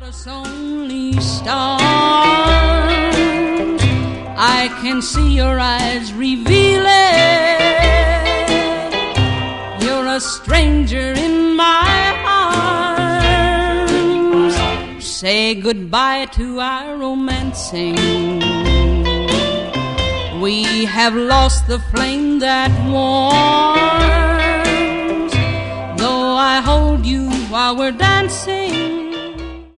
Only stars, I can see your eyes reveal it. You're a stranger in my arms. Say goodbye to our romancing. We have lost the flame that warms. Though I hold you while we're dancing,